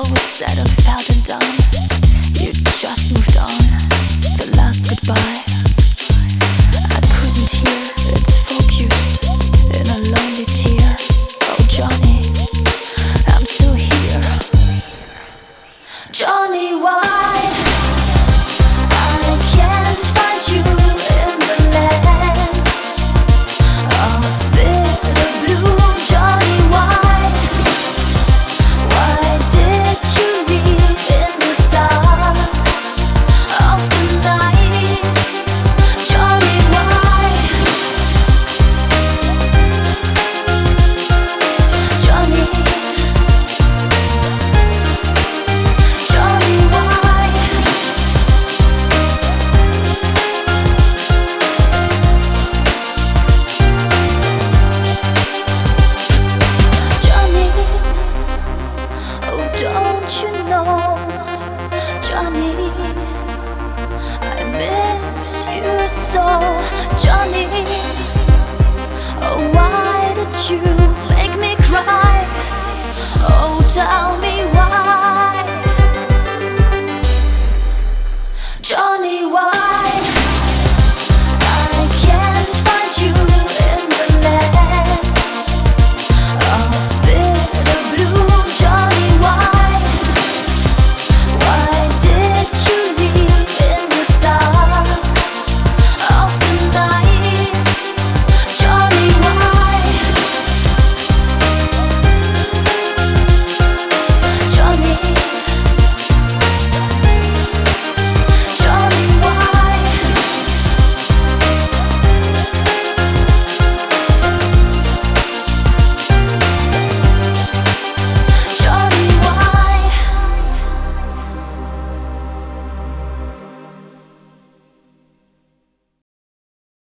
all was said and felt and done, you just moved on. The last goodbye I couldn't hear. It's focused in a lonely tear. Oh Johnny, I'm still here. Johnny, why I can't find you in the land of bitter blue? Johnny, why did you leave in the dark of the night? Johnny, why? Johnny, Johnny, why? Johnny, oh don't you know, Johnny, I miss you so. Johnny, oh why did you make me cry? Oh tell